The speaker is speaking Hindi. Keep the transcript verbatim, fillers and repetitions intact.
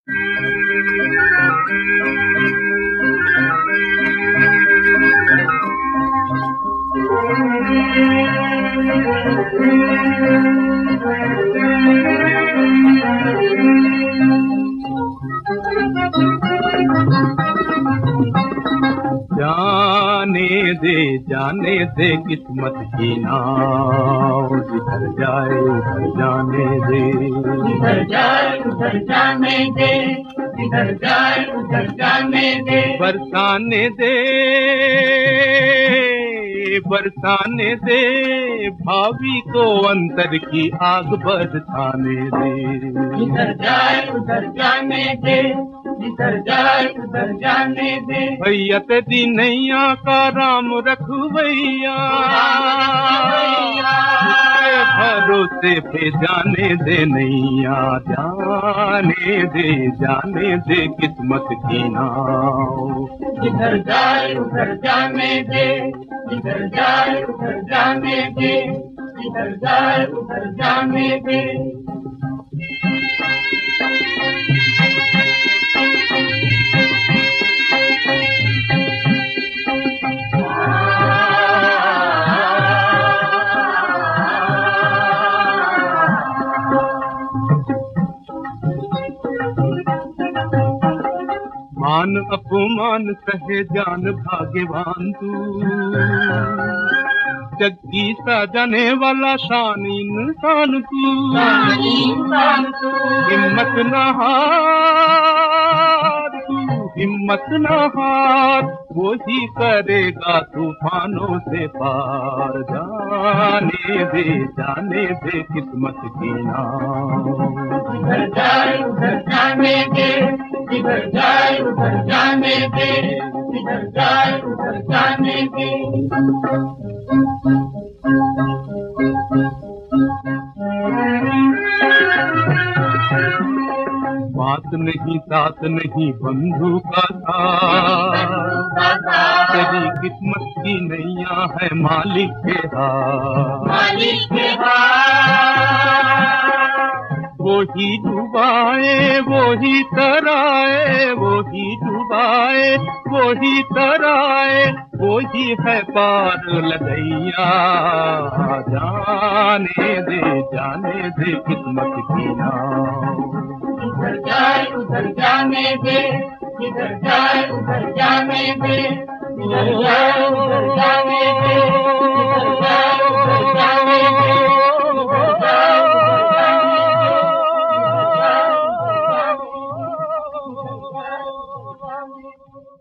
जाने दे जाने दे किस्मत की नाव, जिधर जाए उधर जाने दे, जिधर जाए उधर जाने दे, जिधर जाए उधर जाने दे। बरसाने दे बरसाने दे, भावी को अंतर की आग बरसाने दे। जिधर जाए उधर जाने दे, जिधर जाए उधर जाने दे। भैया तेरी नैया का राम रखवैया, उसके भरोसे पे जाने दे नैया, जाने दे जाने दे किस्मत की नाव। जिधर जाए उधर जाने दे, जिधर जाए उधर जाने दे, जिधर जाए उधर जाने दे। मान अपमान सहे जान भाग्यवान तू, जग की सजाने वाला शान इंसान तू। हिम्मत न हार तू, हिम्मत न हार, वो ही करेगा तूफानों से पार। जाने दे जाने दे किस्मत की नाव। जिधर जाए उधर जाने दे, जिधर जाए उधर जाने दे, जिधर जाए उधर जाने दे। बात नहीं साथ नहीं बंधु का साथ, तेरी किस्मत की नैया है मालिक के हाथ। मालिक के हाथ। वो ही डुबाए वो ही तराए, वो ही डुबाए वो ही तराए, वो ही है पार लगैया। जाने दे जाने दे किस्मत की नाव। जिधर जाए उधर जाने दे, जिधर जाए उधर जाने दे, जिधर जाए उधर जाने दे, जिधर जाए उधर जाने दे, जिधर जाए उधर जाने दे।